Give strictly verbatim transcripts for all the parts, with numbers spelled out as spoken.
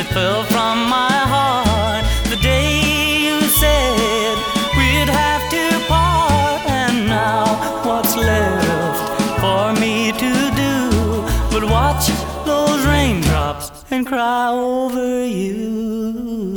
it fell from my heart the day you said we'd have to part. And now what's left for me to do but watch those raindrops and cry over you?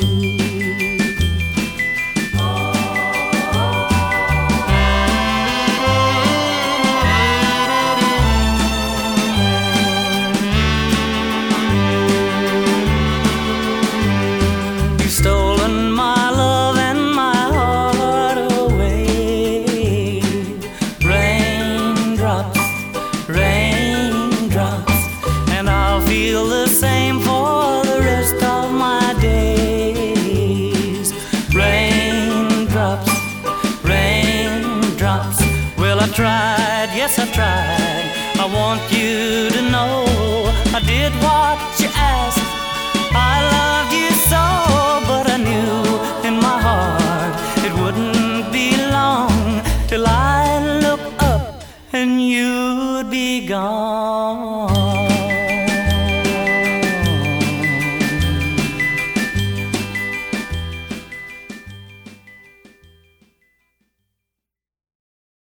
Stolen my love and my heart away. Raindrops, raindrops, and I'll feel the same for the rest of my days. Raindrops, raindrops. Well, I tried, yes I tried. I want you to know I did what you asked. I loved you so, but I knew in my heart it wouldn't be long till I'd look up and you'd be gone.